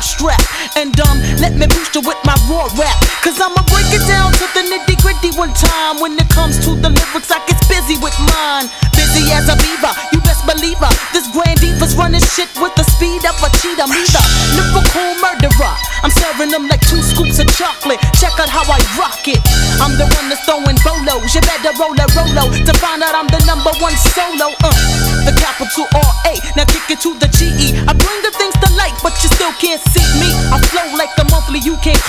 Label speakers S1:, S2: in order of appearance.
S1: strap. And let me boost you with my raw rap. Cause I'ma break it down to the nitty gritty one time. When it comes to the lyrics, I get busy with mine. Busy as a beaver, you best believe her. This grand diva's running shit with the speed of a cheetah. Me the lyrical murderer, I'm serving them like 2 scoops of chocolate. Check out how I rock it. I'm the one that's throwing bolos. You better roll a Rolo to find out I'm the #1 solo. The capital R-A, now kick it to the G-E. I bring the things to light, but you still can't see me. I flow like the monthly, you can't